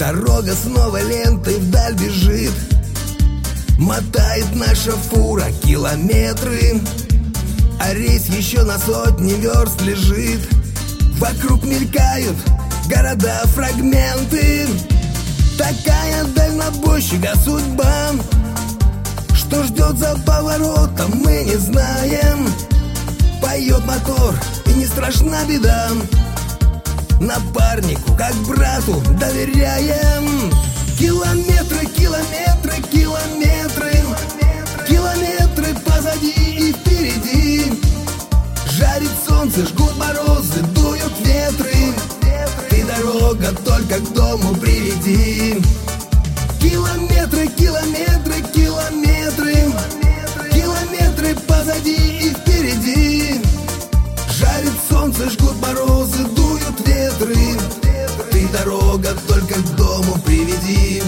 Дорога с новой лентой вдаль бежит, мотает наша фура километры, а рейс еще на сотни верст лежит. Вокруг мелькают города, фрагменты. Такая дальнобойщика судьба, что ждет за поворотом, мы не знаем. Поет мотор, и не страшна беда, напарнику, как брату, доверяем. Километры, километры, километры, километры позади и впереди. Жарит солнце, жгут морозы, дуют ветры. Ты, дорога, только к дому приведи. Километры, километры, километры, километры позади и впереди. Жарит солнце, жгут морозы, дуют ветры. Ты, дорога, только к дому приведи.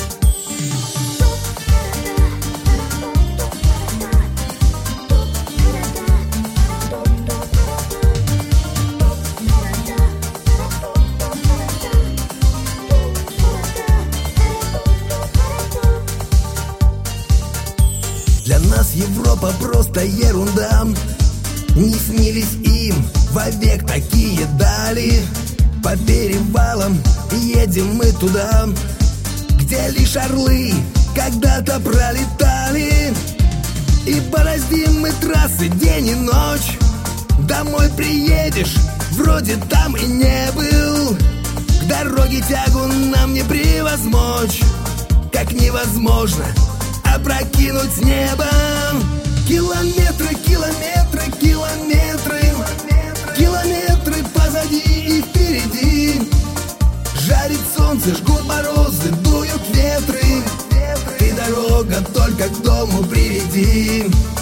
Для нас Европа просто ерунда. Не снились им вовек такие дали. По перевалам едем мы туда, где лишь орлы когда-то пролетали. И бороздим мы трассы день и ночь. Домой приедешь, вроде там и не был. К дороге тягу нам не превозмочь, как невозможно опрокинуть с неба. Километры, километры, километры, километры позади и впереди. Жарит солнце, жгут морозы, дуют ветры. Ты, дорога, только к дому приведи.